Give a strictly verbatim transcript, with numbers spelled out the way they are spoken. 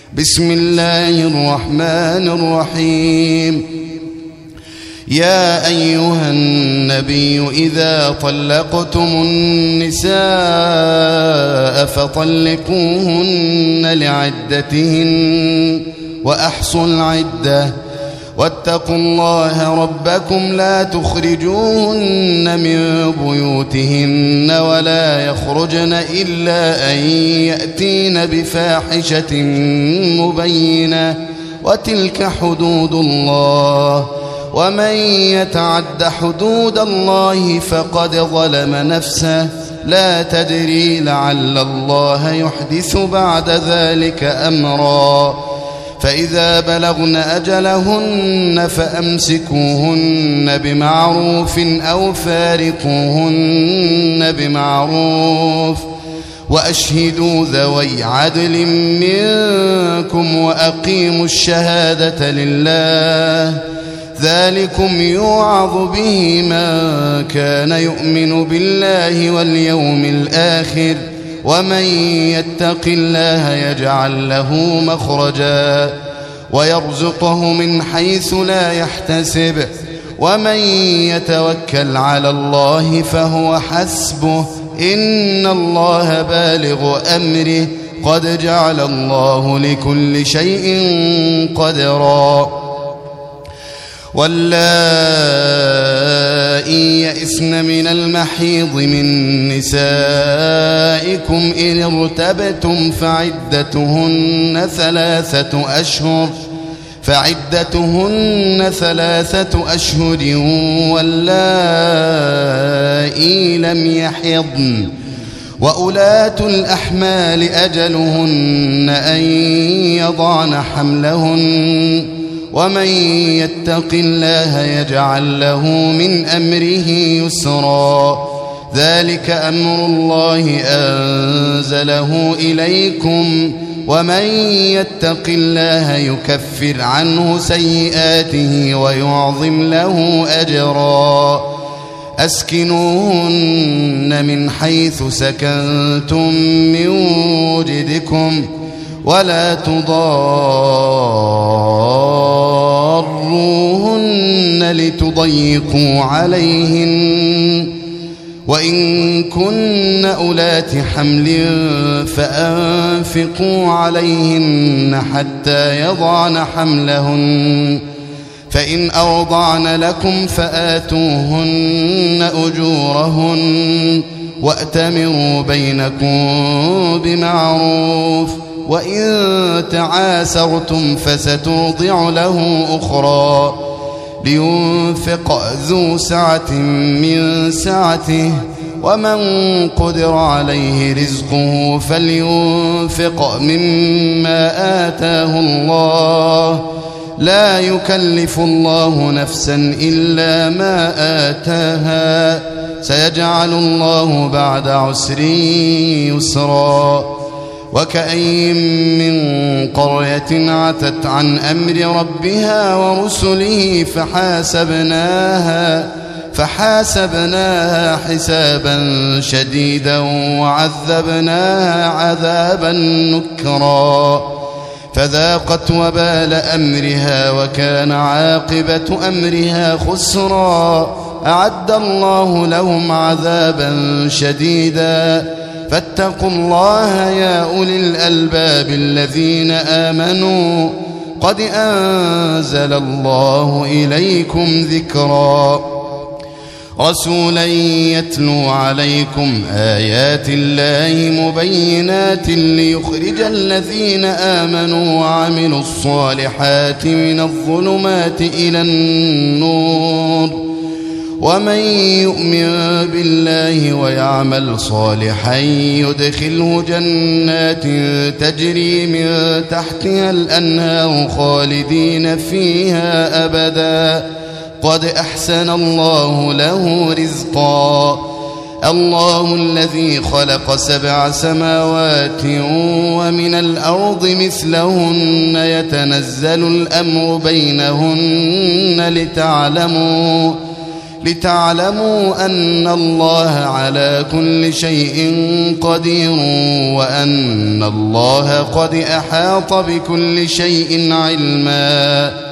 بسم الله الرحمن الرحيم. يا أيها النبي إذا طلقتم النساء فطلقوهن لعدتهن وأحصوا العدة واتقوا الله ربكم لا تخرجوهن من بيوتهن ولا يخرجن إلا أن يأتين بفاحشة مبينة وتلك حدود الله ومن يتعد حدود الله فقد ظلم نفسه لا تدري لعل الله يحدث بعد ذلك أمرا. فإذا بلغن أجلهن فأمسكوهن بمعروف أو فارقوهن بمعروف وأشهدوا ذوي عدل منكم وأقيموا الشهادة لله ذلكم يوعظ به من كان يؤمن بالله واليوم الآخر ومن يتق الله يجعل له مخرجا ويرزقه من حيث لا يحتسب ومن يتوكل على الله فهو حسبه إن الله بالغ أمره قد جعل الله لكل شيء قدرا. واللائي يئسن من المحيض من نسائكم إن ارتبتم فعدتهن ثلاثة أشهر فعدتهن ثلاثة أشهر واللائي لم يحضن وأولاة الأحمال أجلهن أن يضعن حملهن ومن يتق الله يجعل له من أمره يسرا ذلك أمر الله أنزله إليكم ومن يتق الله يكفر عنه سيئاته ويعظم له أجرا. أسكنوهن من حيث سكنتم من وجدكم ولا تضاروهن لتضيقوا عليهن وإن كن أولات حمل فأنفقوا عليهن حتى يضعن حملهن فإن أرضعن لكم فآتوهن أجورهن وأتمروا بينكم بمعروف وإن تعاسرتم فسترضع له أخرى لينفق ذو سعة من سعته ومن قدر عليه رزقه فلينفق مما آتاه الله لا يكلف الله نفسا إلا ما آتاها سيجعل الله بعد عسر يسرا. وكأين من قرية عتت عن أمر ربها ورسله فحاسبناها فحاسبناها حسابا شديدا وعذبناها عذابا نكرا فذاقت وبال أمرها وكان عاقبة أمرها خسرا. أعد الله لهم عذابا شديدا فاتقوا الله يا أولي الألباب الذين آمنوا قد أنزل الله إليكم ذكرا. رسولا يتلو عليكم آيات الله مبينات ليخرج الذين آمنوا وعملوا الصالحات من الظلمات إلى النور ومن يؤمن بالله ويعمل صالحا يدخله جنات تجري من تحتها الأنهار خالدين فيها أبدا قد أحسن الله له رزقا. الله الذي خلق سبع سماوات ومن الأرض مثلهن يتنزل الأمر بينهن لتعلموا لتعلموا أن الله على كل شيء قدير وأن الله قد أحاط بكل شيء علما